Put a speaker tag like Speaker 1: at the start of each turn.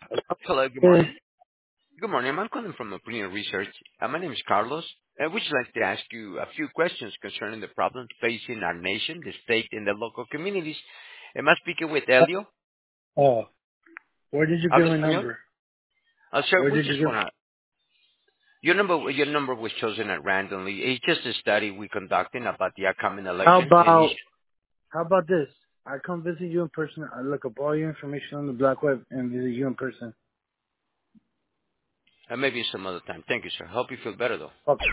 Speaker 1: Hello, good
Speaker 2: Hey,
Speaker 1: morning. Good morning. I'm calling from Opinion Research. My name is Carlos. Would you like to ask you a few questions concerning the problems facing our nation, the state, and the local communities? Am I speaking with Elio?
Speaker 2: oh, where did you get
Speaker 1: ¿Habla
Speaker 2: my
Speaker 1: español?
Speaker 2: number?
Speaker 1: Sir,
Speaker 2: Where
Speaker 1: we
Speaker 2: did you
Speaker 1: just
Speaker 2: get?
Speaker 1: want to... Your number was chosen at randomly. It's just a study we're conducting about the upcoming
Speaker 2: How
Speaker 1: election, and
Speaker 2: about how about this? I come visit you in person. I look up all your information on the black web and visit you in person.
Speaker 1: maybe some other time. Thank you, sir. Hope you feel better, though.
Speaker 2: Okay.